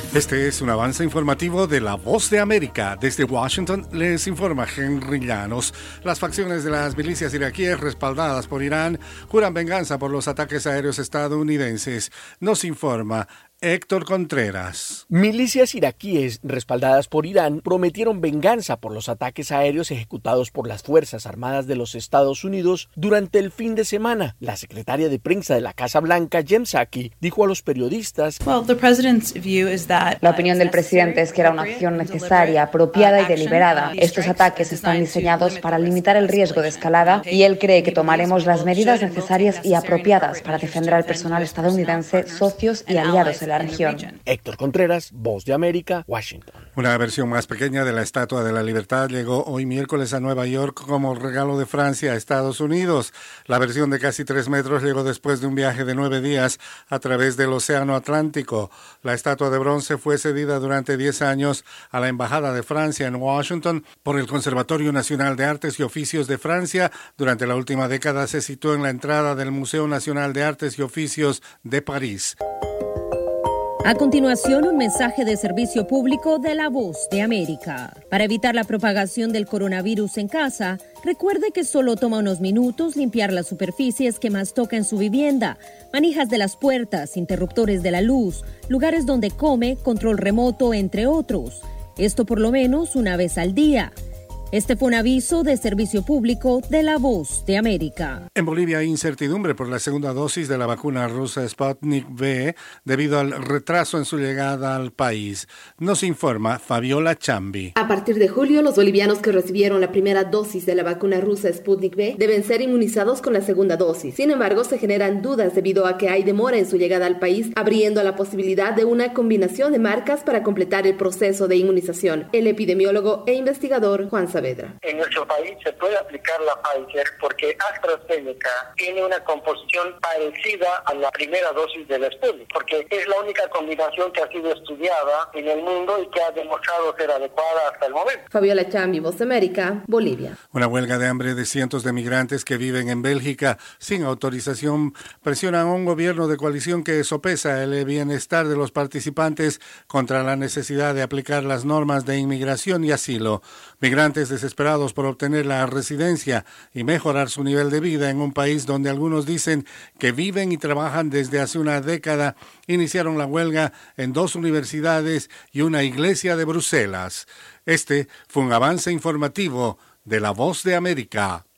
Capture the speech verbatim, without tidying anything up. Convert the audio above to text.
Este es un avance informativo de La Voz de América. Desde Washington les informa Henry Llanos. Las facciones de las milicias iraquíes respaldadas por Irán juran venganza por los ataques aéreos estadounidenses. Nos informa Héctor Contreras. Milicias iraquíes respaldadas por Irán prometieron venganza por los ataques aéreos ejecutados por las Fuerzas Armadas de los Estados Unidos durante el fin de semana. La secretaria de prensa de la Casa Blanca, Jen Psaki, dijo a los periodistas: La opinión del presidente es que era una acción necesaria, apropiada y deliberada. Estos ataques están diseñados para limitar el riesgo de escalada y él cree que tomaremos las medidas necesarias y apropiadas para defender al personal estadounidense, socios y aliados en la región. Héctor Contreras, Voz de América, Washington. Una versión más pequeña de la Estatua de la Libertad llegó hoy miércoles a Nueva York como regalo de Francia a Estados Unidos. La versión de casi tres metros llegó después de un viaje de nueve días a través del Océano Atlántico. La estatua de bronce fue cedida durante diez años a la Embajada de Francia en Washington por el Conservatorio Nacional de Artes y Oficios de Francia. Durante la última década se situó en la entrada del Museo Nacional de Artes y Oficios de París. A continuación, un mensaje de servicio público de La Voz de América. Para evitar la propagación del coronavirus en casa, recuerde que solo toma unos minutos limpiar las superficies que más toca en su vivienda, manijas de las puertas, interruptores de la luz, lugares donde come, control remoto, entre otros. Esto por lo menos una vez al día. Este fue un aviso de servicio público de La Voz de América. En Bolivia hay incertidumbre por la segunda dosis de la vacuna rusa Sputnik V debido al retraso en su llegada al país. Nos informa Fabiola Chambi. A partir de julio, los bolivianos que recibieron la primera dosis de la vacuna rusa Sputnik V deben ser inmunizados con la segunda dosis. Sin embargo, se generan dudas debido a que hay demora en su llegada al país, abriendo la posibilidad de una combinación de marcas para completar el proceso de inmunización. El epidemiólogo e investigador Juan Saavedra. En nuestro país se puede aplicar la Pfizer porque AstraZeneca tiene una composición parecida a la primera dosis del Sputnik, porque es la única combinación que ha sido estudiada en el mundo y que ha demostrado ser adecuada hasta el momento. Fabiola Chambi, Voz de América, Bolivia. Una huelga de hambre de cientos de migrantes que viven en Bélgica sin autorización presionan a un gobierno de coalición que sopesa el bienestar de los participantes contra la necesidad de aplicar las normas de inmigración y asilo. Migrantes desesperados por obtener la residencia y mejorar su nivel de vida en un país donde algunos dicen que viven y trabajan desde hace una década, iniciaron la huelga en dos universidades y una iglesia de Bruselas. Este fue un avance informativo de La Voz de América.